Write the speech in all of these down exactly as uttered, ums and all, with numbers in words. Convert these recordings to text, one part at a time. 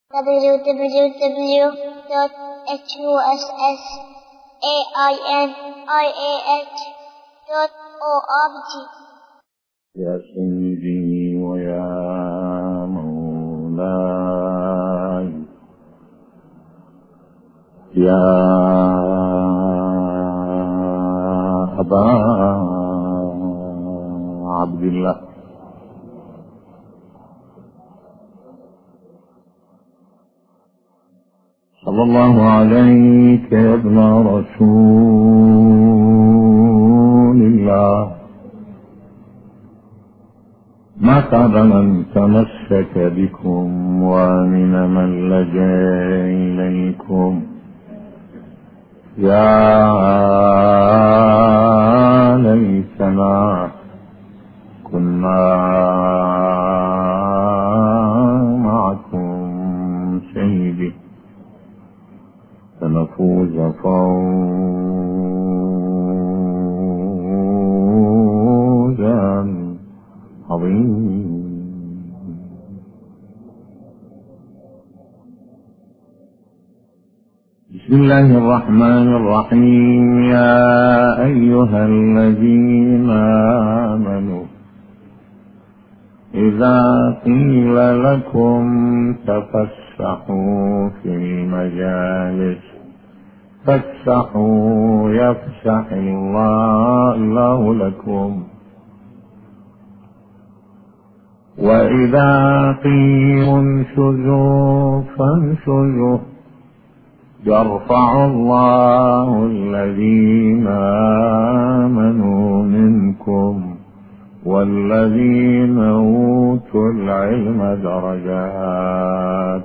w w w dot h u s s a i n i a h dot org. يا سيدي ويا مولاي يا أبا عبد الله صلى الله عليك يا ابن رسول الله. ما خاب من تمسك بكم ومن من لجأ إليكم. يا ليتنا كنا معكم سيدي فنفوز فوزا عظيما. بسم الله الرحمن الرحيم. يا أيها الذين آمنوا إذا قيل لكم تفسحوا في المجالس فافسحوا يفسح الله لكم، وإذا قيل انشزوا فانشزوا يرفع الله الذين آمنوا منكم والذين أوتوا العلم درجات.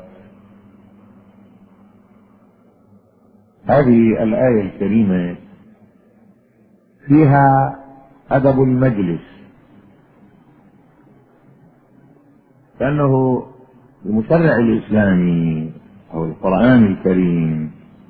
هذه الآية الكريمة فيها أدب المجلس، كأنه المشرع الإسلامي أو القرآن الكريم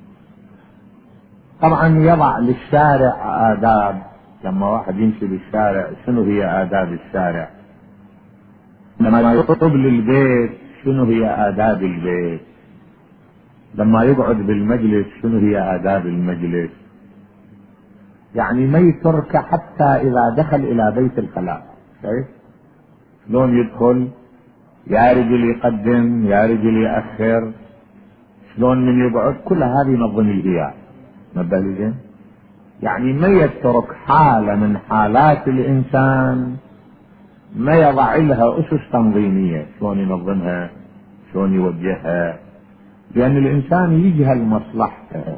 طبعا يضع للشارع آداب. لما واحد يمشي بالشارع شنو هي آداب الشارع؟ لما يخطب للبيت شنو هي آداب البيت؟ لما يقعد بالمجلس شنو هي آداب المجلس؟ يعني ما يترك حتى إذا دخل إلى بيت الخلاء. شايف شلون يدخل؟ يا رجل يقدم يا رجل يأخر، شلون من يقعد، كل هذه ينظم الهيئة مبالغين. يعني ما يترك حالة من حالات الإنسان ما يضع لها أسس تنظيمية، شلون ينظمها شلون يوجهها، لأن الإنسان يجهل مصلحته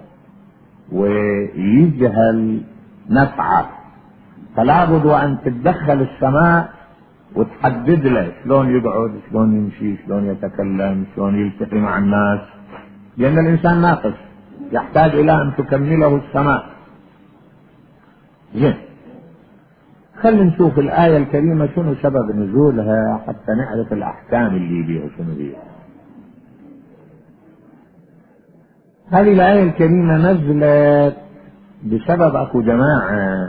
ويجهل نفعه، فلا بد وأن تتدخل السماء وتحدد له شلون يقعد شلون يمشي شلون يتكلم شلون يلتقي مع الناس، لأن الإنسان ناقص يحتاج إلى أن تكمله السماء. زين، خلينا نشوف الآية الكريمة شنو سبب نزولها حتى نعرف الأحكام اللي بيها شنو هي. هذه الآية الكريمة نزلت بسبب أكو جماعة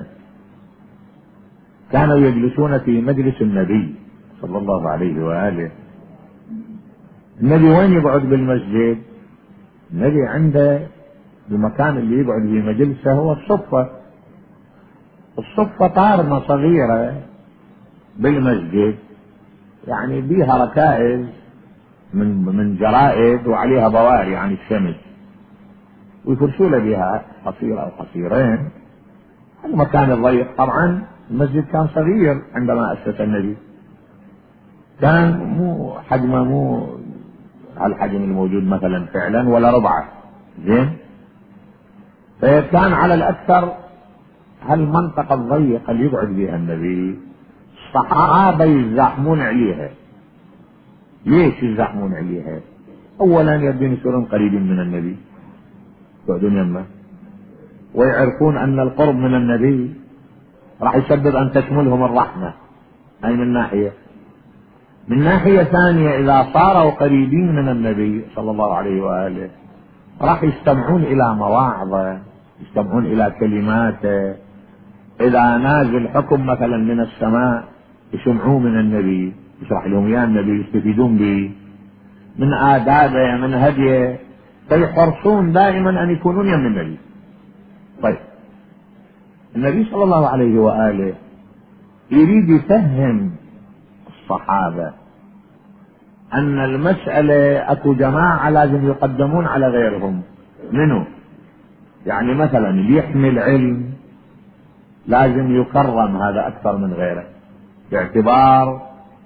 كانوا يجلسون في مجلس النبي صلى الله عليه وآله. النبي وين يقعد بالمسجد؟ النبي عنده المكان اللي يقعد في مجلسه هو الصفة. الصفة طارمة صغيرة بالمسجد، يعني بيها ركائز من من جرائد وعليها بواري عن الشمس، ويفرشوا له بها قصيرة أو قصيرين. المكان الضيق طبعا، المسجد كان صغير عندما أسس النبي، كان مو حجمه مو هالحجم الموجود مثلا فعلا ولا ربعه. زين، فكان على الأكثر هالمنطقة الضيقة اللي يقعد بها النبي الصحابة يزاحمون عليها. ليش يزاحمون عليها؟ أولا يبدون يصيرون قريبين من النبي، يقعدون يمه، ويعرفون أن القرب من النبي راح يسبب أن تشملهم الرحمة. أي من ناحية. من ناحية ثانية إذا صاروا قريبين من النبي صلى الله عليه وآله راح يستمعون إلى مواعظه، يستمعون إلى كلماته. إذا نازل حكم مثلا من السماء يسمعوه من النبي، يشرح لهم يا النبي، يستفيدون به. من آدابه من هديه، فيحرصون دائما أن يكونون يم النبي. طيب النبي صلى الله عليه وآله يريد يفهم الصحابة أن المسألة أكو جماعة لازم يقدمون على غيرهم. منه؟ يعني مثلا اللي يحمل علم لازم يكرم هذا أكثر من غيره، باعتبار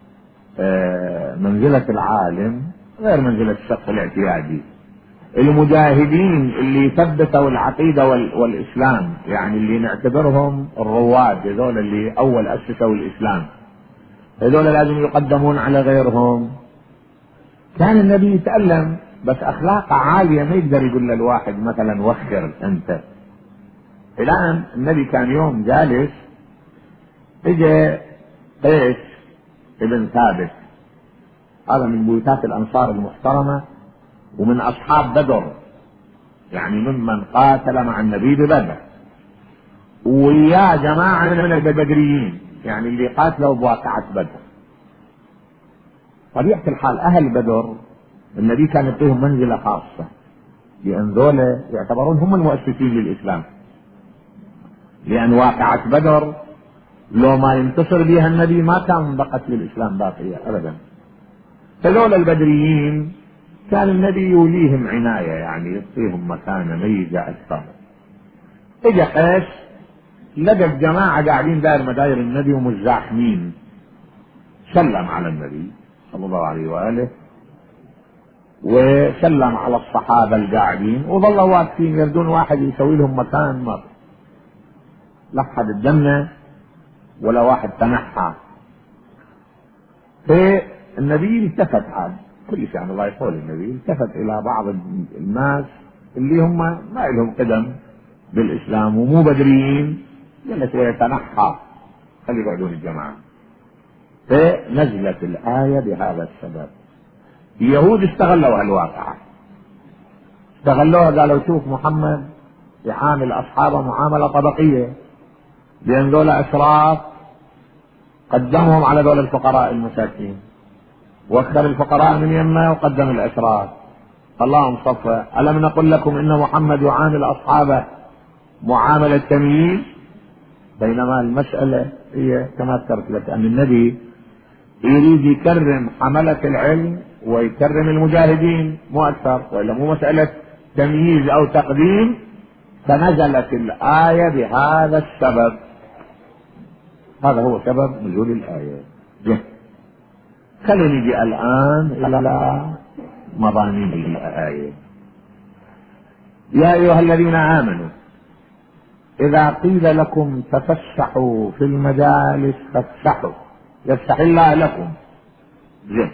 منزلة العالم غير منزلة الشخص الاعتيادي. المجاهدين اللي ثبتوا العقيدة والإسلام، يعني اللي نعتبرهم الرواد، هذول اللي أول أسسوا الإسلام، هذول لازم يقدمون على غيرهم. كان النبي يتألم، بس أخلاقه عالية، ما يقدر يقول للواحد مثلا وخر أنت. الآن النبي كان يوم جالس، اجى قيس ابن ثابت، هذا من بيوتات الأنصار المحترمة ومن أصحاب بدر، يعني ممن قاتل مع النبي ببدر، ويا جماعة من البدريين، يعني اللي قاتلوا بواقعة بدر. طبيعة الحال أهل بدر النبي كان يعطيهم منزلة خاصة، لأن ذولا يعتبرون هم المؤسسين للإسلام، لأن واقعة بدر لو ما ينتصر بها النبي ما كان بقت للإسلام باقية أبدا. فذولا البدريين كان النبي يوليهم عناية، يعني يعطيهم مكانة ميزة أكثر. اجى قيس لقى الجماعة قاعدين داير مداير النبي ومزاحمين، سلم على النبي صلى الله عليه وآله وسلم على الصحابة القاعدين، وظلوا واقفين يردون واحد يسوي لهم مكان، مر لحد الجنة ولا واحد تنحى. فالنبي التفت، عاد كل شيء عن الله يقول، النبي التفت إلى بعض الناس اللي هم ما لهم قدم بالإسلام ومو بدريين، جلس ويتنحى، خلي يقعدون الجماعة. فنزلت الآية بهذا السبب. اليهود استغلوا هالواقعة، استغلوها، قالوا شوف محمد يعامل أصحابه معاملة طبقية، لأن ذول أشراف قدمهم على ذول الفقراء المساكين، وأكثر الفقراء من يمه وقدم الأشراف. اللهم صفى، ألم نقل لكم إن محمد يعامل أصحابه معاملة تمييز؟ بينما المسألة هي كما ذكرت لك أن النبي يريد يكرم حملة العلم ويكرم المجاهدين، مو أكثر، وإلا مو مسألة تمييز أو تقديم. فنزلت الآية بهذا السبب، هذا هو سبب نزول الآية. خلينا نجي الآن إلى مضامين الآية. يا أيها الذين آمنوا إذا قيل لكم تفسحوا في المجالس فافسحوا يفسح الله لكم. زين،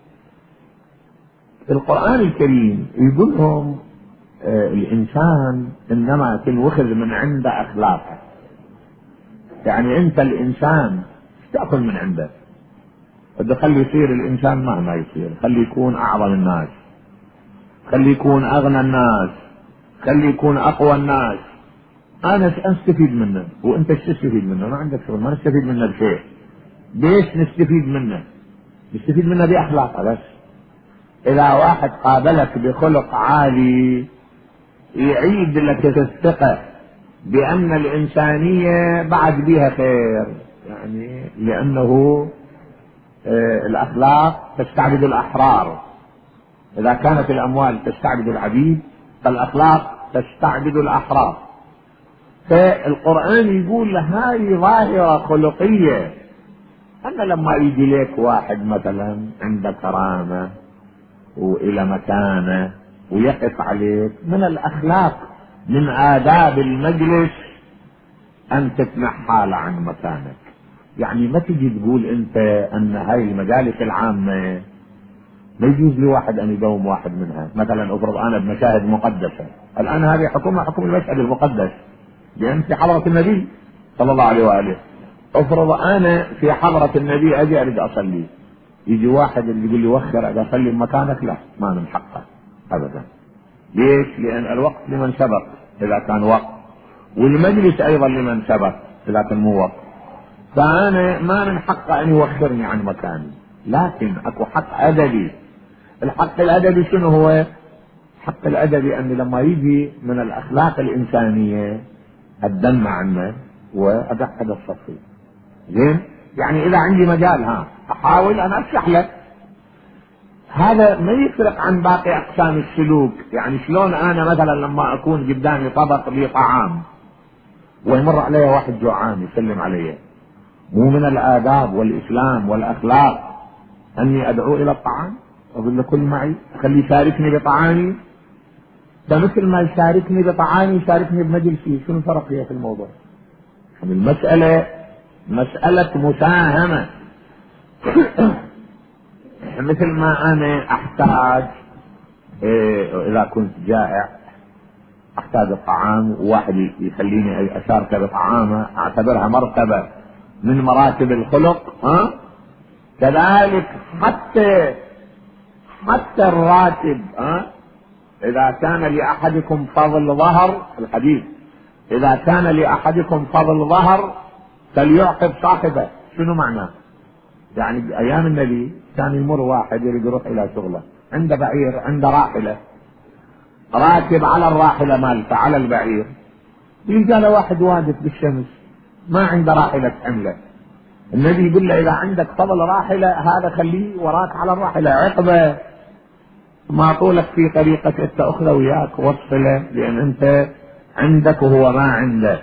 القرآن الكريم يقول لهم آه الإنسان إنما تنوخذ من عند أخلاقه، يعني أنت الإنسان تأخذ من عنده، بدي خلي يصير الإنسان مهما يصير، خلي يكون أعظم الناس، خلي يكون أغنى الناس، خلي يكون أقوى الناس، أنا أستفيد منه وأنت تستفيد منه، ما عندك شغل، ما نستفيد منه بشيء. ليش نستفيد منه؟ نستفيد منه بأخلاقه بس. إذا واحد قابلك بخلق عالي يعيد لك الثقة بأن الإنسانية بعد بها خير، يعني لأنه آه الأخلاق تستعبد الأحرار، إذا كانت الأموال تستعبد العبيد فالأخلاق تستعبد الأحرار. فالقرآن يقول هاي ظاهرة خلقية، أن لما يجي لك واحد مثلا عنده كرامة وإلى مكانة ويقف عليك، من الأخلاق من آداب المجلس أن تتنحى عن مكانك. يعني ما تجي تقول أنت أن هاي المجالس العامة ما يجوز لواحد أن يقوم واحد منها. مثلا أفرض أنا بمشاهد مقدسة، الآن هذه حكومة حكم المشهد المقدس، لأن في حضرة النبي صلى الله عليه وآله. افرض أنا في حضرة النبي أجي أريد أصلي، يجي واحد اللي يقول لي وخر أجي أصلي بمكانك، لا، ما من حقه أبدا. ليش؟ لأن الوقت لمن سبق إذا كان وقت، والمجلس أيضا لمن سبق إذا كان مو وقت. فأنا ما من حقه أن يوخرني عن مكاني، لكن أكو حق أدبي الحق الأدبي شنو هو؟ الحق الأدبي أن لما يجي من الأخلاق الإنسانية الدم عنه وأدقق الصفي. زين؟ يعني إذا عندي مجال ها أحاول أنا أشرح لك. هذا ما يفرق عن باقي أقسام السلوك. يعني شلون أنا مثلا لما أكون قدامي طبق لي طعام ويمر علي واحد جوعان يسلم علي، مو من الآداب والإسلام والأخلاق أني أدعو إلى الطعام؟ أقول له كل معي، أخليه يشاركني بطعامي، فمثل ما يشاركني بطعامي يشاركني بمجلسي. شنو الفرق في الموضوع؟ يعني المسألة مسألة مساهمة. مثل ما أنا أحتاج إيه إذا كنت جائع أحتاج الطعام وواحد يخليني أشارك بطعامه، أعتبرها مرتبة من مراتب الخلق. ها؟ كذلك حتى حتى الراتب. ها؟ إذا كان لأحدكم فضل ظهر، الحديث إذا كان لأحدكم فضل ظهر فليعقب صاحبه. شنو معناه؟ يعني أيام النبي كان يمر واحد يريد يروح إلى شغله، عنده بعير، عنده راحلة، راكب على الراحلة مالته على البعير، يلقى له واحد واقف بالشمس ما عنده راحلة تحمله. النبي يقول له إذا عندك فضل راحلة هذا خليه وراك على الراحلة، عقبه ما طولك في طريقك انت اخذه وياك وصله، لان انت عندك وهو ما عنده.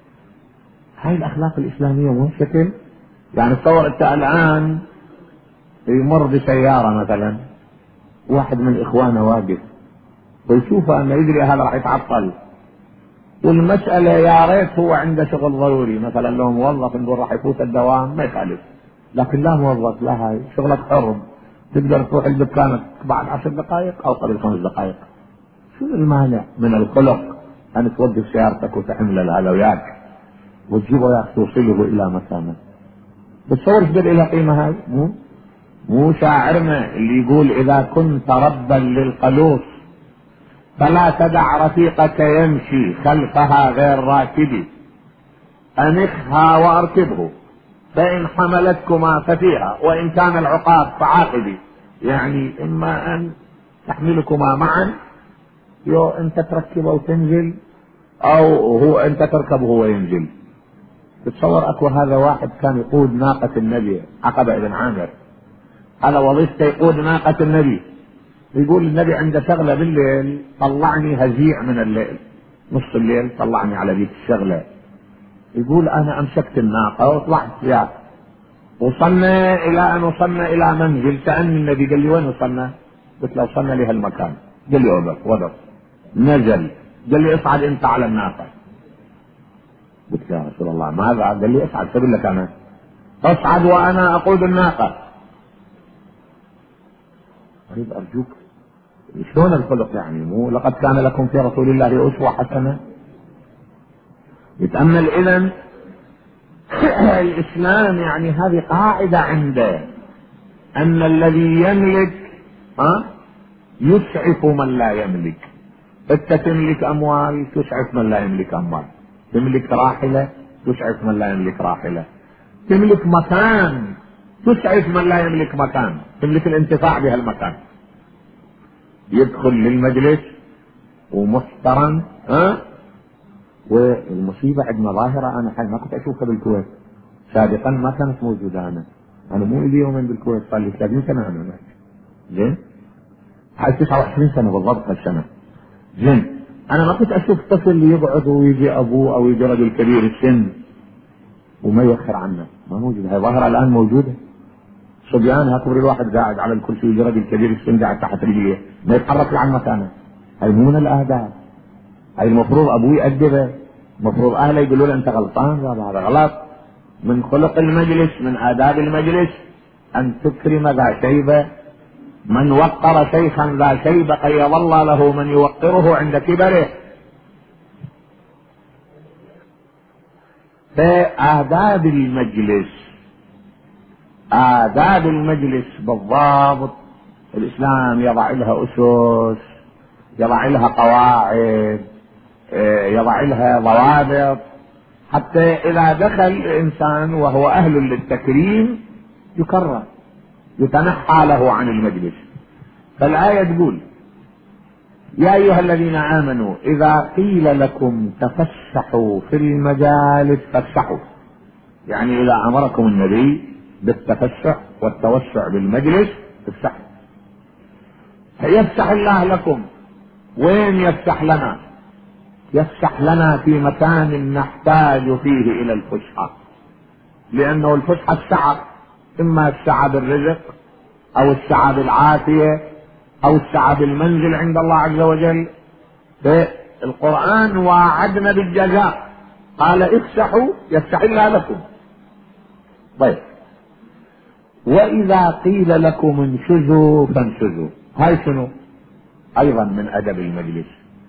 هاي الاخلاق الاسلاميه مو شكل. يعني تصور انت الان يمر بسياره مثلا واحد من اخوانه واقف ويشوفه انه يدري هذا راح يتعطل، والمساله يا ريت هو عنده شغل ضروري، مثلا لو موظف نقول راح يفوت الدوام ما يخالف، لكن لا موظف، لا هاي شغلك حر، تقدر تروح لدكانك بعد عشر دقائق او قبل خمس دقائق. شو المانع من الخلق ان توقف سيارتك وتحمل هذا وياك وتجيبه وياك توصله الى مكانه؟ بتصور قد الى قيمه هاي؟ مو مو شاعرنا اللي يقول اذا كنت ربا للقلوص فلا تدع رفيقك يمشي خلفها غير راكبي، انخها واركبه فإن حملتكما ففيها وإن كان العقاب فعاقبي. يعني إما أن تحملكما معا، يو أنت تركبه وتنزل، أو هو أنت تركبه وهو ينزل. تتصور أكو هذا واحد كان يقود ناقة النبي عقبة بن عامر، هذا وظيفته يقود ناقة النبي. يقول النبي عنده شغلة بالليل طلعني هزيع من الليل، نص الليل طلعني على ذيك الشغلة. يقول انا امسكت الناقه وطلعت فيها، وصلنا الى ان وصلنا الى منزل، سالني النبي قال لي وين وصلنا؟ قلت له وصلنا لهالمكان. قال لي وقف وقف، نزل قال لي اصعد انت على الناقه. قلت يا رسول الله ماذا؟ قال لي اصعد، سبل لك انا اصعد وانا اقود الناقه. طيب ارجوك شلون الخلق يعني؟ مو لقد كان لكم في رسول الله اسوه حسنه؟ يتأمل إذن الإسلام يعني هذه قاعدة عنده أن الذي يملك ها يسعف من لا يملك. أنت تملك أموال تسعف من لا يملك أموال، تملك راحلة تسعف من لا يملك راحلة، تملك مكان تسعف من لا يملك مكان، تملك الانتفاع بهالمكان. يدخل للمجلس ومحترم. ها والمصيبة عندنا ظاهرة أنا حي ما كنت أشوفها بالكويت سابقا، ما كانت موجودة. أنا أنا مو إلي يومين بالكويت، صار لي ثلاثين سنة أنا هناك. زين هاي تسعة وعشرين سنة بالضبط هالسنة. زين أنا ما كنت أشوف طفل يقعد ويجي أبوه أو يجي رجل كبير السن وما يؤخر عنه، ما موجودة. هاي ظاهرة الآن موجودة. صبيان هكبر الواحد قاعد على الكرسي ويجي رجل كبير السن قاعد تحت رجليه ما يتحرك عن مكانه. هاي مو من الآداب. هاي المفروض ابوي يأدبه، المفروض اهله يقولوا له انت غلطان، هذا غلط. من خلق المجلس من آداب المجلس ان تكرم ذا شيبه، من وقر شيخا ذا شيبه قيض الله له من يوقره عند كبره. فآداب المجلس آداب المجلس بالضبط الإسلام يضع لها أسس، يضع لها قواعد، يضع لها ضوابط، حتى إذا دخل الإنسان وهو أهل للتكريم يكرم، يتنحى له عن المجلس. فالآية تقول يا أيها الذين آمنوا إذا قيل لكم تفسحوا في المجالس فافسحوا، يعني إذا أمركم النبي بالتفسح والتوسع بالمجلس افسحوا. فيفسح الله لكم. وين يفسح لنا؟ يفسح لنا في مكان نحتاج فيه إلى الفسحة، لأنه الفسحة السعة، إما السعة بالرزق أو السعة بالعافية أو السعة بالمنزل عند الله عز وجل. فالقرآن وعدنا بالجزاء، قال افسحوا يفسح الله لكم. طيب، وإذا قيل لكم انشزوا فانشزوا، هاي شنو؟ أيضا من أدب المجلس.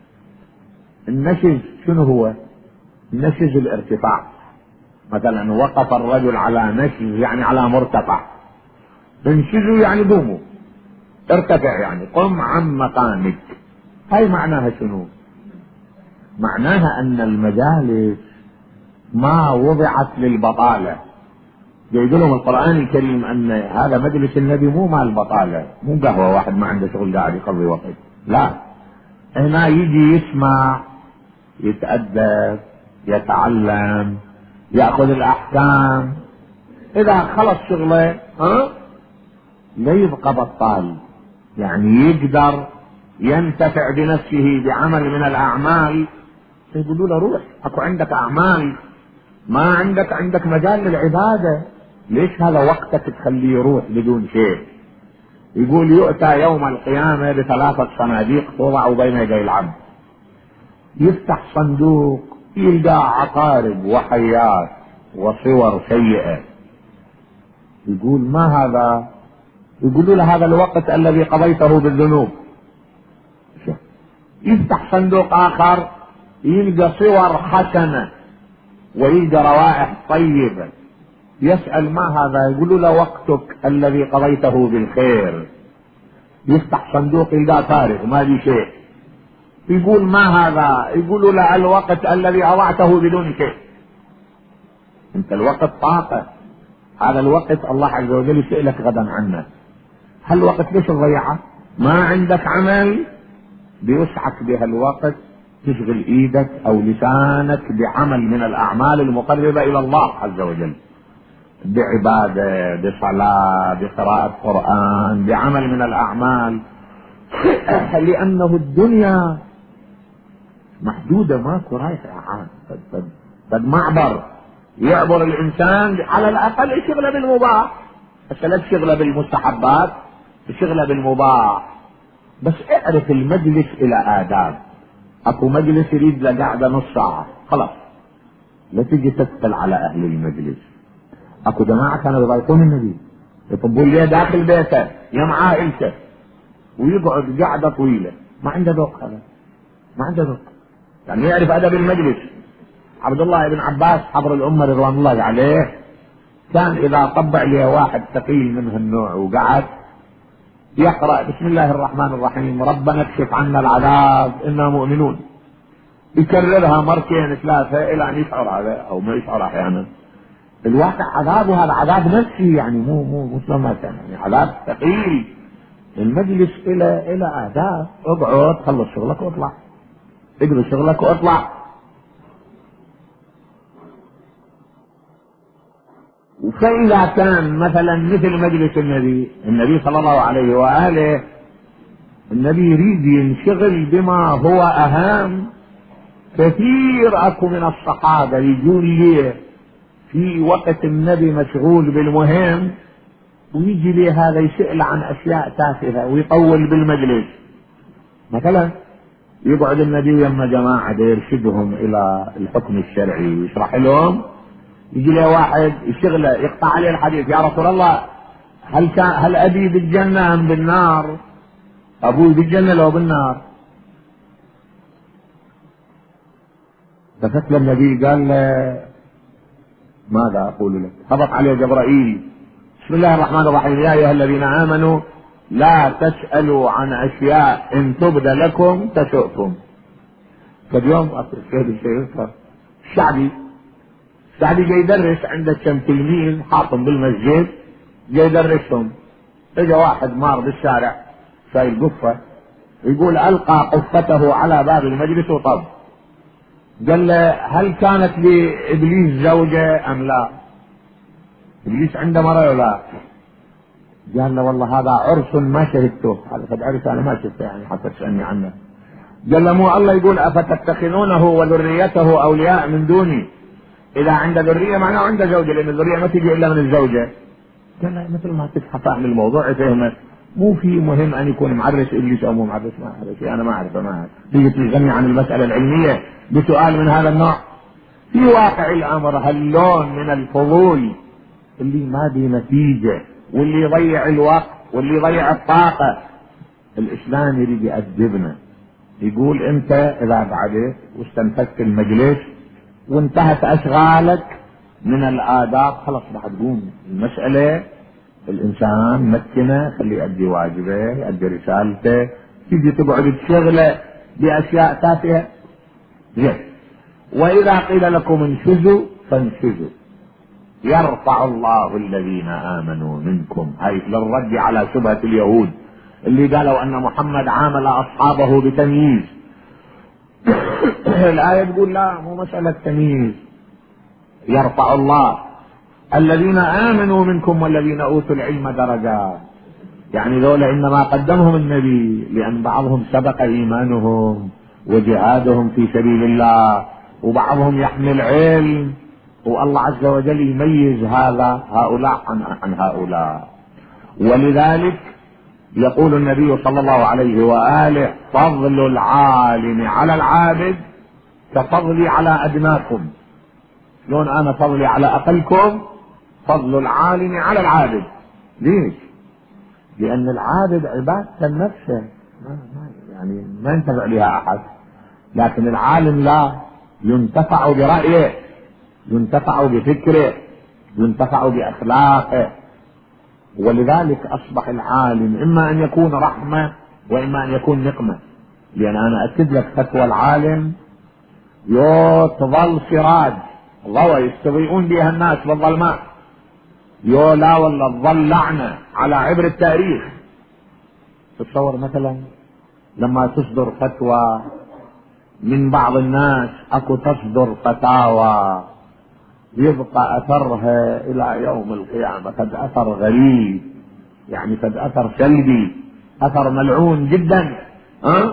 النشز شنو هو؟ النشز الارتفاع، مثلا وقف الرجل على نشز يعني على مرتفع، انشزوا يعني قوموا، ارتفع يعني قم عن مكانك. هاي معناها شنو؟ معناها ان المجالس ما وضعت للبطالة. يقول لهم القرآن الكريم ان هذا مجلس النبي مو مال بطالة، مو قهوة واحد ما عنده شغل قاعد يقضي وقت، لا، هنا يجي يسمع، يتأدب، يتعلم، يأخذ الأحكام. إذا خلص شغله ها لا يبقى بطال، يعني يقدر ينتفع بنفسه بعمل من الأعمال. يقولوا له روح، أكو عندك أعمال، ما عندك عندك مجال للعبادة، ليش هذا وقتك تخليه يروح بدون شيء؟ يقول يؤتى يوم القيامة بثلاثة صناديق توضع بين يدي العبد، يفتح صندوق يلقى عقارب وحيات وصور سيئة. يقول ما هذا؟ يقولوا له هذا الوقت الذي قضيته بالذنوب. يفتح صندوق آخر يلقى صور حسنة ويلقى روائح طيبة. يسأل ما هذا؟ يقولوا له وقتك الذي قضيته بالخير. يفتح صندوق يلقى فارغ ما في شيء. يقول ما هذا؟ يقولوا له الوقت الذي أضعته بدون شيء. انت الوقت طاقة، هذا الوقت الله عز وجل يسألك غدا عنه. هالوقت ليش تضيعه؟ ما عندك عمل بيسعك بها الوقت تشغل ايدك او لسانك بعمل من الاعمال المقربة الى الله عز وجل، بعبادة، بصلاة، بقراءة قرآن، بعمل من الاعمال. لانه الدنيا محدودة، ماكو رايحة، قد معبر يعبر الانسان على الاقل شغله بالمباح، بس لا تشغله بالمستحبات، تشغله بالمباح. بس اعرف المجلس الى آداب. اكو مجلس يريد له قاعدة نص ساعة، خلاص لا تجي تثقل على اهل المجلس. اكو جماعة كانوا يضايقون النبي، يطبون ليه داخل بيته يم عائلته ويقعد قاعدة طويلة، ما عنده ذوق، هذا ما عنده ذوق، يعني يعرف ادب المجلس. عبد الله بن عباس حبر الامة رضوان الله عليه كان اذا طبع لي واحد ثقيل من هالنوع وقعد يقرأ بسم الله الرحمن الرحيم ربنا اكشف عنا العذاب انا مؤمنون، يكررها مرتين ثلاثة الى ان يشعر هذا او ما يشعر احيانا. الواقع عذابه هذا عذاب نفسي، يعني مو مو مسلمات، يعني عذاب ثقيل. المجلس الى الى آداب. اقعد خلص شغلك واطلع، اقضي شغلك واطلع. فإذا كان مثلا مثل مجلس النبي، النبي صلى الله عليه وآله النبي يريد ينشغل بما هو أهم. كثير أكو من الصحابة يقول لي في وقت النبي مشغول بالمهم، ويجي لي هذا يسأل عن أشياء تافهة ويطول بالمجلس. مثلا يقعد النبي يما جماعة يرشدهم إلى الحكم الشرعي ويشرح لهم، يجي له واحد يشغله يقطع عليه الحديث، يا رسول الله هل كان هل أبي بالجنة أم بالنار؟ أبوي بالجنة لو بالنار؟ ففتل النبي قال له ماذا أقول لك؟ هبط عليه جبرائيل بسم الله الرحمن الرحيم يا أيها الذين آمنوا لا تسألوا عن أشياء إن تبد لكم تسؤكم. فاليوم الشيخ الشعبي الشعبي جاي يدرس عنده كم تلميذ حاطم بالمسجد جاي يدرسهم. اجى واحد مار بالشارع شايل قفة، يقول ألقى قفته على باب المجلس وطب. قال له هل كانت لإبليس زوجة أم لا؟ إبليس عنده مرة ولا؟ قال له والله هذا عرس ما شهدته، هذا قد عرس أنا ما شفته يعني حتى تسألني عنه. قال له مو الله يقول أفتتخذونه وذريته أولياء من دوني؟ إذا عنده ذرية معناه عنده زوجة، لأن الذرية ما تجي إلا من الزوجة. قال له مثل ما تصحى فاهم الموضوع فهمت، مو في مهم أن يكون معرس إبليس أو مو معرس، ما أعرف أنا ما أعرف ما أعرف تيجي تغني عن المسألة العلمية بسؤال من هذا النوع. في واقع الأمر هاللون من الفضول اللي ما بي نتيجة واللي يضيع الوقت واللي يضيع الطاقة. الإسلام يريد يأدبنا، يقول أنت إذا قعدت واستنفذت المجلس وانتهت أشغالك من الآداب خلاص راح تقوم المسألة، الإنسان مكنه خليه يؤدي واجبه يؤدي رسالته، تيجي تقعد تشغله بأشياء تافهة. زين، وإذا قيل لكم انشزوا فانشزوا يرفع الله الذين آمنوا منكم، هاي للرد على شبهة اليهود اللي قالوا أن محمد عامل أصحابه بتمييز. الآية تقول لا، مو مسألة تمييز، يرفع الله الذين آمنوا منكم والذين أوتوا العلم درجات. يعني ذولا إنما قدمهم النبي لأن بعضهم سبق إيمانهم وجهادهم في سبيل الله، وبعضهم يحمل علم، والله عز وجل يميز هذا هؤلاء عن, عن هؤلاء. ولذلك يقول النبي صلى الله عليه وآله فضل العالم على العابد كفضلي على أدناكم. شلون أنا فضلي على أقلكم؟ فضل العالم على العابد. ليش؟ لأن العابد عبادة نفسه يعني ما ينتفع لها أحد، لكن العالم لا، ينتفع برأيه، ينتفع بفكره، ينتفع بأخلاقه. ولذلك أصبح العالم إما أن يكون رحمة وإما أن يكون نقمة. لأن أنا أكد لك فتوى العالم يو تظل سراج ضوء يستضيئون بها الناس بالظلماء، يو لا والله تظل لعنة على عبر التاريخ. تتصور مثلا لما تصدر فتوى من بعض الناس، أكو تصدر فتاوى يبقى أثرها إلى يوم القيامة قد أثر غريب، يعني قد أثر سلبي، أثر ملعون جدا. أه؟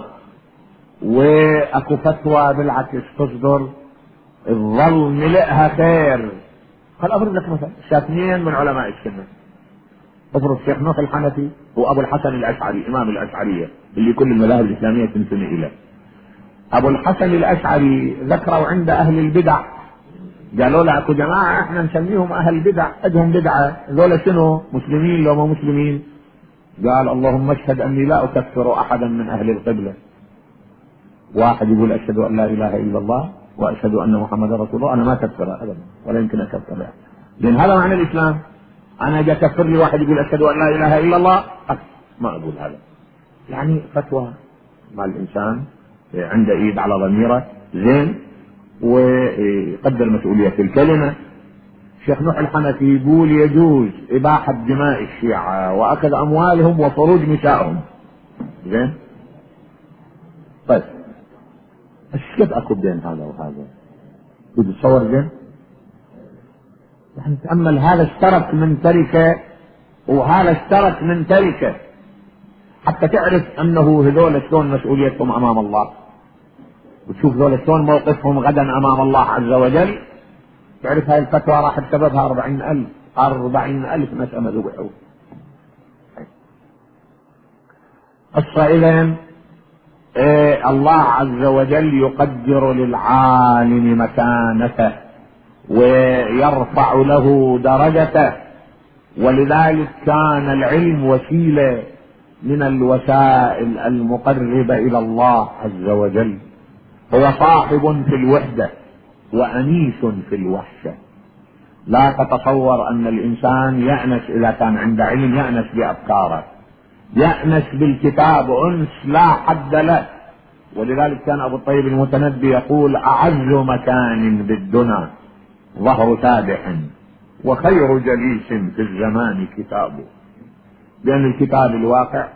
وأكو فتوى بالعكس تصدر الظل ملئها خير. خل أفرض لك مثلا شاثنين من علماء السنة، افرض الشيخ نوح الحنفي وأبو الحسن الأشعري إمام الأشعرية اللي كل المذاهب الإسلامية تنتمي إليه. أبو الحسن الأشعري ذكروا عند أهل البدع، قالوا له اكو جماعة احنا نسميهم أهل بدع، عندهم بدعة، ذولا شنو؟ مسلمين لو ما مسلمين؟ قال اللهم اشهد أني لا أكفر أحدا من أهل القبلة. واحد يقول أشهد أن لا إله إلا الله وأشهد أن محمد رسول الله، أنا ما أكفر أبدا ولا يمكن أكفر، لأن هذا معنى الإسلام. أنا أجي أكفر لي واحد يقول أشهد أن لا إله إلا الله، ما أقول هذا. يعني فتوى مع الإنسان عنده إيد على ضميره زين ويقدر مسؤولية الكلمة. شيخ نوح الحنفي يقول يجوز إباحة دماء الشيعة وأخذ أموالهم وفروج نسائهم. زين، طيب ايش كيف اكو بين هذا وهذا؟ تتصور زين؟ يعني تأمل، هذا اشترك من تركه وهذا اشترك من تركه، حتى تعرف انه هذول شلون مسؤوليتهم امام الله، وتشوف ذول شلون موقفهم غدا امام الله عز وجل. تعرف هاي الفتوى راح بسببها أربعين ألف أربعين ألف مسألة ذبحوا. الصائلين إيه الله عز وجل يقدر للعالم مكانته ويرفع له درجته، ولذلك كان العلم وسيلة من الوسائل المقربة إلى الله عز وجل. هو صاحب في الوحدة وأنيس في الوحشة. لا تتصور أن الإنسان يأنس إذا كان عنده علم، يأنس بأفكاره، يأنس بالكتاب أنس لا حد له. ولذلك كان أبو الطيب المتنبي يقول أعز مكان بالدنا ظهر تابع وخير جليس في الزمان كتابه. لأن الكتاب الواقع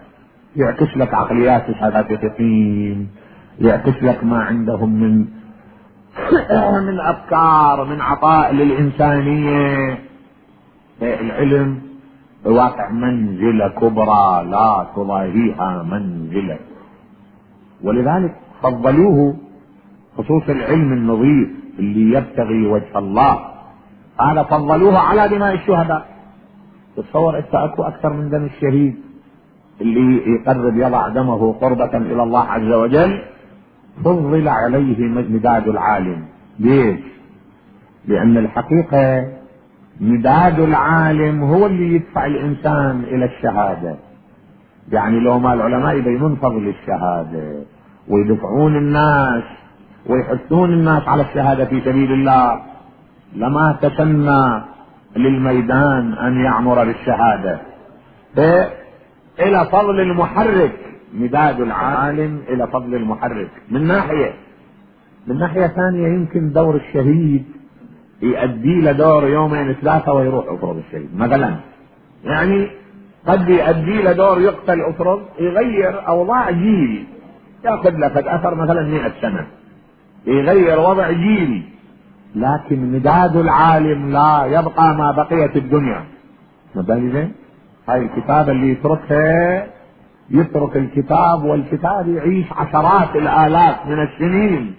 يعكس لك عقليات الحداثيين، يعكس لك ما عندهم من من أفكار، من عطاء للإنسانية. العلم بواقع منزلة كبرى لا تضاهيها منزلة، ولذلك فضلوه، خصوص العلم النظيف اللي يبتغي وجه الله، هذا فضلوه على دماء الشهداء. تصور انت اكو اكثر من دم الشهيد اللي يقرب يضع دمه قربة الى الله عز وجل، فضل عليه مداد العالم. ليش؟ لان الحقيقة مداد العالم هو اللي يدفع الانسان الى الشهادة. يعني لو ما العلماء يبينون فضل الشهادة ويدفعون الناس ويحثون الناس على الشهادة في سبيل الله، لما تسنى للميدان ان يعمر بالشهادة. الى فضل المحرك، مداد العالم الى فضل المحرك من ناحية. من ناحية ثانية يمكن دور الشهيد يؤدي له دور يومين ثلاثة ويروح افرض الشهيد مثلا، يعني قد يؤدي له دور يقتل افرض يغير اوضاع جيل، ياخذ له قد اثر مثلا مئة سنة يغير وضع جيل. لكن مداد العالم لا يبقى ما بقيت الدنيا. مبالغ هاي الكتاب اللي يتركها يترك الكتاب، والكتاب يعيش عشرات الالاف من السنين.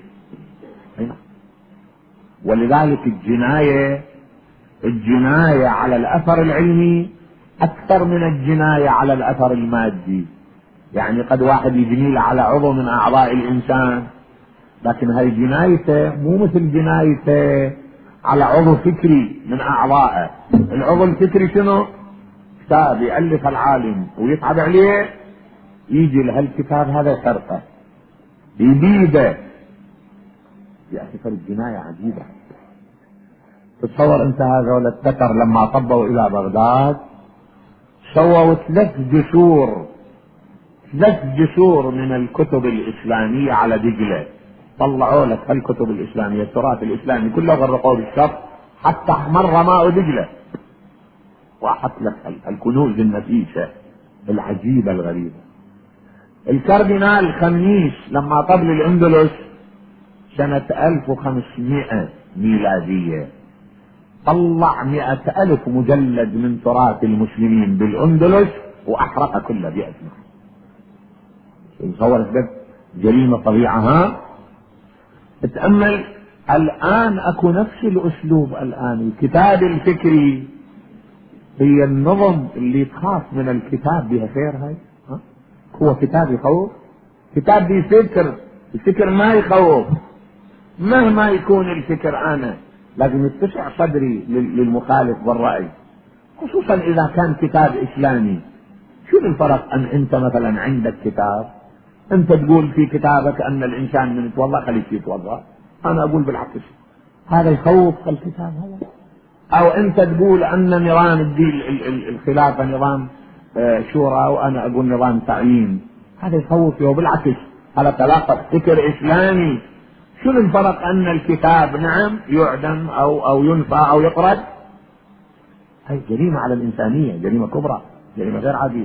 ولذلك الجناية الجناية على الاثر العلمي اكثر من الجناية على الاثر المادي. يعني قد واحد يجني على عضو من اعضاء الانسان، لكن هاي جنايته مو مثل جنايته على عضو فكري من اعضائه. العضو الفكري شنو؟ كتاب يألف العالم ويتعب عليه، يجي لهالكتاب هذا سرقه يبيده، يعتبر الجناية عجيبة. تصور انت هذول التتر لما طبوا الى بغداد سووا ثلاث جسور ثلاث جسور من الكتب الاسلامية على دجلة. طلعوا لك هالكتب الاسلامية التراث الاسلامي كله غرقوه بالشط حتى احمر ماء دجلة، واحط لك الكنوز النفيسة العجيبة الغريبة. الكاردينال خميس لما طب الاندلس سنة ألف وخمسمائة ميلادية طلع مئة ألف مجلد من تراث المسلمين بالأندلس وأحرق كله بأسمه. تصور بس جريمة طبيعة. ها اتأمل الآن أكو نفس الأسلوب. الآن الكتاب الفكري هي النظم اللي تخاف من الكتاب بها خير. هاي ها؟ هو كتاب يخوف، كتاب بيفكر، الفكر ما يخوف. مهما يكون الفكر أنا لازم يتسع صدري للمخالف بالرأي، خصوصا إذا كان كتاب إسلامي. شو الفرق أن أنت مثلا عندك كتاب أنت تقول في كتابك أن الإنسان من يتوضأ خليه يتوضأ، أنا أقول بالعكس هذا يخوف الكتاب هذا. أو أنت تقول أن نظام الدين الخلافة نظام شورى وأنا أقول نظام تعيين، هذا يخوف. وبالعكس هذا تلاقى فكر إسلامي. شو الفرق أن الكتاب نعم يعدم أو أو ينفى أو يقرد؟ هاي جريمة على الإنسانية، جريمة كبرى، جريمة غير عادية.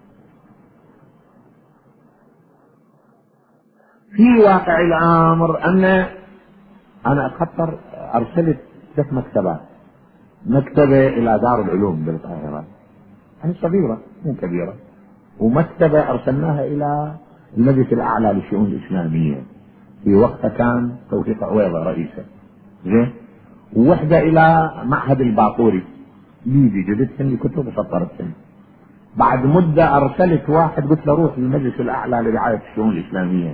في واقع الأمر أن أنا أخطر أرسلت ثلاث مكتبات، مكتبة إلى دار العلوم بالقاهرة هي صغيرة مو كبيرة، ومكتبة أرسلناها إلى المجلس الأعلى للشؤون الإسلامية في وقت كان توفيق عويضة رئيسه، زين، ووحدة إلى معهد الباقوري ليبي جبتهم كتب وسطرتهم. بعد مدة أرسلت واحد قلت له روح للمجلس الأعلى لرعاية الشؤون الإسلامية،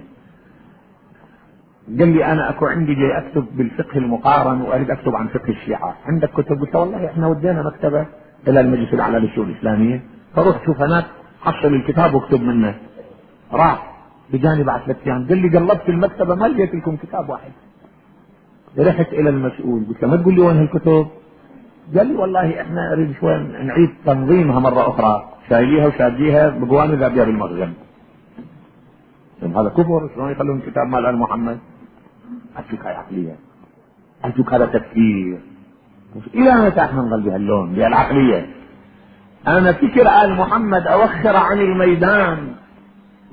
قال لي أنا أكو عندي جاي أكتب بالفقه المقارن وأريد أكتب عن فقه الشيعة، عندك كتب؟ قلت له والله إحنا ودينا مكتبة إلى المجلس الأعلى للشؤون الإسلامية، فروح شوف هناك حصل الكتاب واكتب منه. راح بجاني بعد ثلاث أيام قال لي قلبت المكتبة ما لقيت لكم كتاب واحد. رحت إلى المسؤول قلت له ما تقول لي وين هالكتب؟ قال لي والله إحنا نريد شوي نعيد تنظيمها مرة أخرى، شايليها وشاديها بقوانين ذابية بالمخزن. هذا كفر، شلون يخلون كتاب مال آل محمد؟ أرجوك هاي عقلية، أرجوك هذا تفكير. إلى متى احنا نظل بهاللون بهالعقلية؟ أنا فكر آل محمد أوخر عن الميدان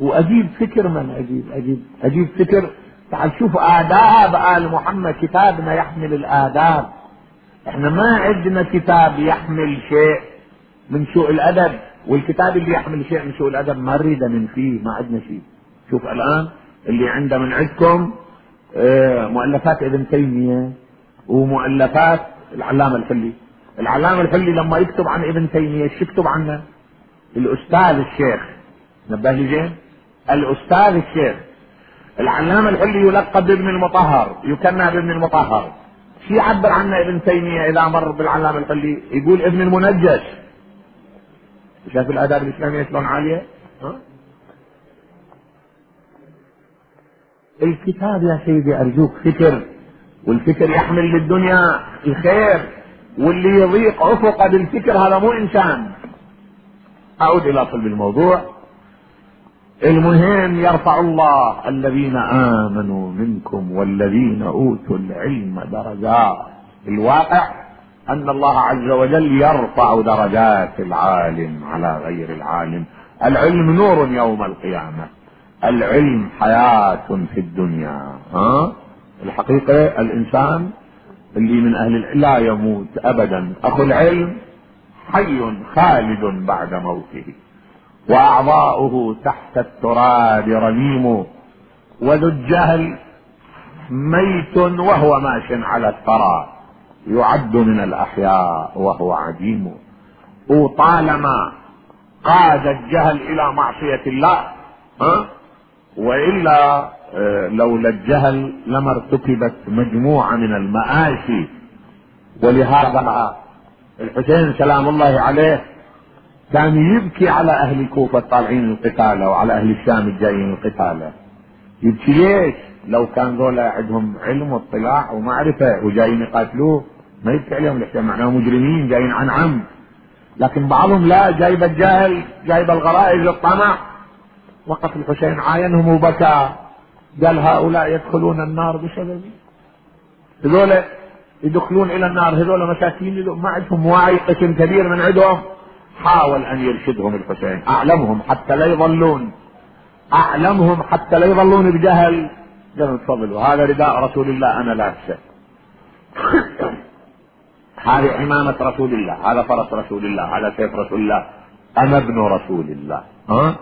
وأجيب فكر من أجيب أجيب أجيب فكر. تعال شوف آداب آل محمد، كتابنا يحمل الآداب. احنا ما عندنا كتاب يحمل شيء من سوء الأدب، والكتاب اللي يحمل شيء من سوء الأدب ما نريد من فيه، ما عندنا شيء. شوف الآن اللي عنده من عندكم مؤلفات ابن تيمية ومؤلفات العلامة الحلي. العلامة الحلي لما يكتب عن ابن تيمية شو يكتب عنه؟ الأستاذ الشيخ، نبه لي زين، الأستاذ الشيخ. العلامة الحلي يلقب بابن المطهر، يكنى بابن المطهر. شو يعبر عنه ابن تيمية إذا مر بالعلامة الحلي؟ يقول ابن المنجش. شايف الآداب الإسلامية شلون عالية؟ ها؟ الكتاب يا سيدي أرجوك فكر، والفكر يحمل للدنيا الخير، واللي يضيق أفق بالفكر هذا مو إنسان. أعود إلى صلب الموضوع. المهم يرفع الله الذين آمنوا منكم والذين أوتوا العلم درجات. الواقع أن الله عز وجل يرفع درجات العالم على غير العالم. العلم نور يوم القيامة، العلم حياة في الدنيا. ها؟ الحقيقة الإنسان اللي من أهل العلم لا يموت أبدا. أخو العلم حي خالد بعد موته، وأعضاؤه تحت التراب رميم، وذو الجهل ميت وهو ماش على الثرى، يعد من الأحياء وهو عديم. وطالما قاد الجهل إلى معصية الله، ها؟ وإلا لولا الجهل لما ارتكبت مجموعة من المآسي. ولهذا الحسين سلام الله عليه كان يبكي على أهل الكوفة الطالعين القتالة، وعلى أهل الشام الجايين القتالة. يبكي ليش؟ لو كان ذولا عندهم علم واطلاع ومعرفة وجايين يقاتلوه ما يبكي عليهم الحسين، معناهم مجرمين جايين عن عمد. لكن بعضهم لا، جايب الجهل، جايب الغرائز الطمع. وقف الحسين عاينهم وبكى، قال هؤلاء يدخلون النار بسببي، هذول يدخلون الى النار، هذول مساكين ما عندهم وعي، قسم كبير من عندهم. حاول ان يرشدهم الحسين، اعلمهم حتى لا يظلون، اعلمهم حتى لا يظلون بجهل. قالوا تفضلوا، هذا رداء رسول الله انا لابسه، هذه عمامة رسول الله، هذا فرس رسول الله، هذا سيف رسول الله، انا ابن رسول الله. ها؟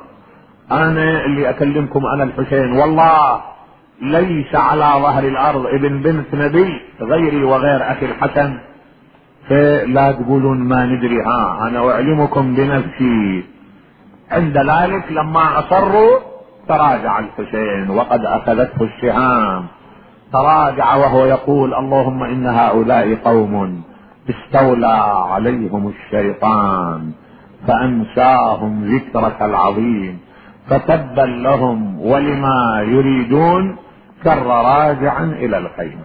انا اللي اكلمكم انا الحسين، والله ليس على ظهر الارض ابن بنت نبي غيري وغير اخي الحسن، فلا تقولون ما ندري. ها انا اعلمكم بنفسي. عند ذلك لما اصروا تراجع الحسين وقد اخذته السهام، تراجع وهو يقول اللهم ان هؤلاء قوم استولى عليهم الشيطان فانساهم ذكرك العظيم، فتبا لهم ولما يريدون، كر راجعا الى الخيمة.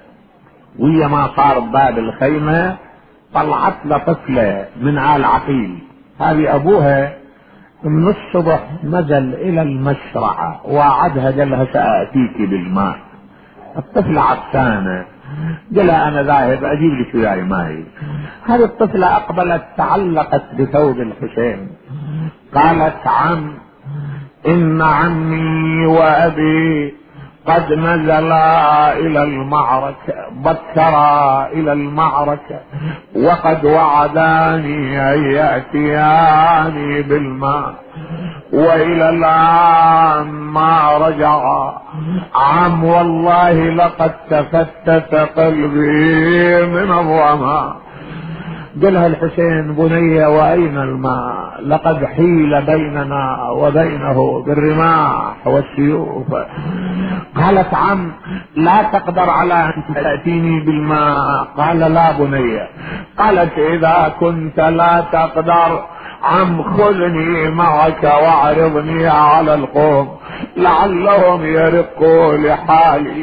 ويا ما صار باب الخيمة طلعت له طفلة من آل عقيل، هذه ابوها من الصبح نزل الى المشرعة وعدها قال لها سآتيك بالماء. الطفلة عطشانة، قال انا ذاهب اجيب لك وياي ماي. هذه الطفلة اقبلت تعلقت بثوب الحسين، قالت عم إن عمي وأبي قد نزلا إلى المعركة، بكرا إلى المعركة، وقد وعداني أن يأتياني بالماء، وإلى الآن ما رجع. عم والله لقد تفتت قلبي من الظما. قالها الحسين بني وأين الماء؟ لقد حيل بيننا وبينه بالرماح والسيوف. قالت عم لا تقدر على أن تأتيني بالماء؟ قال لا بني. قالت إذا كنت لا تقدر عم خذني معك واعرضني على القوم لعلهم يرقوا لحالي.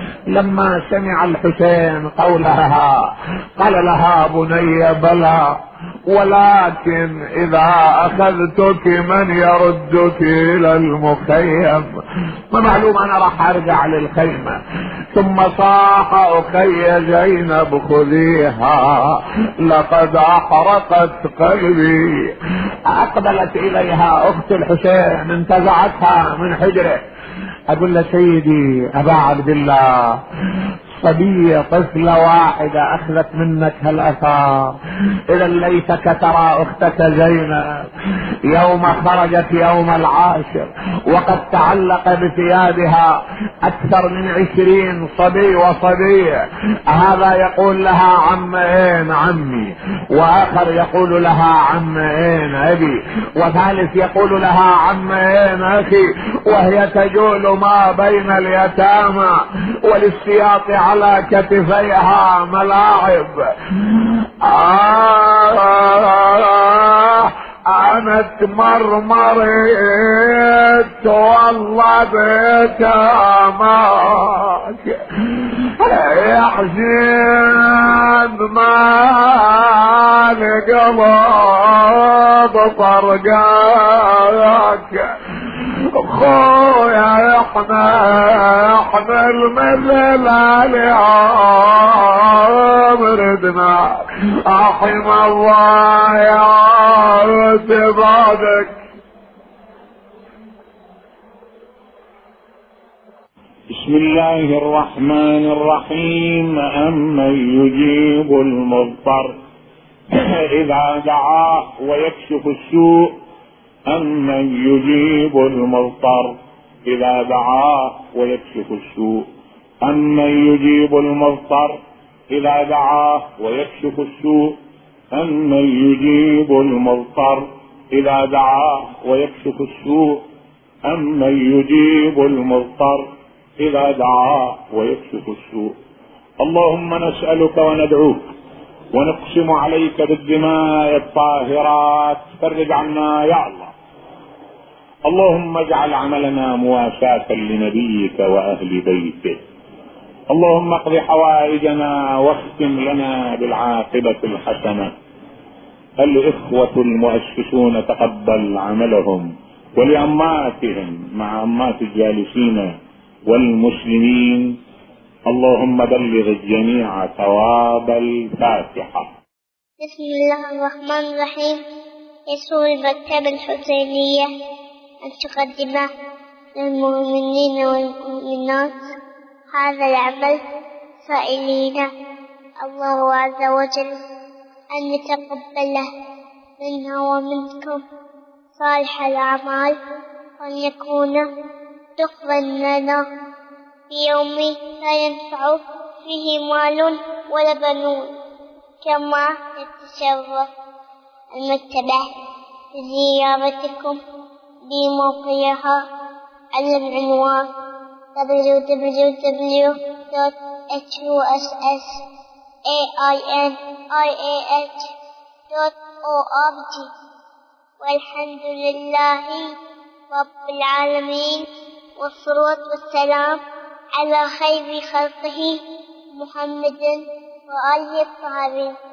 لما سمع الحسين قولها قال لها بني بلى ولكن إذا أخذتك من يردك إلى المخيم؟ ما معلوم أنا راح أرجع للخيمة. ثم صاح أخي زينب خذيها لقد أحرقت قلبي. أقبلت إليها أخت الحسين انتزعتها من حجره. أقول له سيدي أبا عبد الله، صبية طفلة واحدة أخذت منك هالأثار، إذا ليتك ترى أختك زينب يوم خرجت يوم العاشر وقد تعلق بثيابها أكثر من عشرين صبي وصبية، هذا يقول لها عمين عمي، وآخر يقول لها عمين أبي، وثالث يقول لها عمين أخي، وهي تجول ما بين اليتامى والاستياط على كتفيها ملاعب. آه أنا تمرمرت والله بتامك يا حسين، ما لقلب فرقاك خويا، احنا احنا المثل اليوم ردنا احم الله يا سبادك. بسم الله الرحمن الرحيم. أمن يجيب المضطر إذا دعاه ويكشف السوء، أمن يجيب المضطر إذا دعاه ويكشف السوء، أمن يجيب المضطر إذا دعاه ويكشف السوء، أمن يجيب المضطر إذا دعاه ويكشف السوء، أمن يجيب المضطر إذا دعاه ويكشف السوء. اللهم نسألك وندعوك ونقسم عليك بالدماء الطاهرات، فرج عنا يا الله. اللهم اجعل عملنا مواساة لنبيك وأهل بيته. اللهم اقض حوائجنا واختم لنا بالعاقبة الحسنة. الإخوة المؤسسون تقبل عملهم، ولأماتهم مع أمات الجالسين والمسلمين. اللهم بلغ الجميع ثواب الفاتحة. بسم الله الرحمن الرحيم. يسر المكتبة الحسينية أن تقدم للمؤمنين والمؤمنات هذا العمل، سائلين الله عز وجل أن يتقبله منا ومنكم صالح الأعمال، وأن يكون دخلا لنا في يوم لا ينفع فيه مال ولا بنون. كما يتشرف المكتبة بزيارتكم بموقعها على العنوان دبليو دبليو دبليو دوت إتش يو إس إس إيه آي إن آي إيه إتش دوت أو آر جي. والحمد لله رب العالمين، والصلاة والسلام على خير خلقه محمد وآله الطاهرين.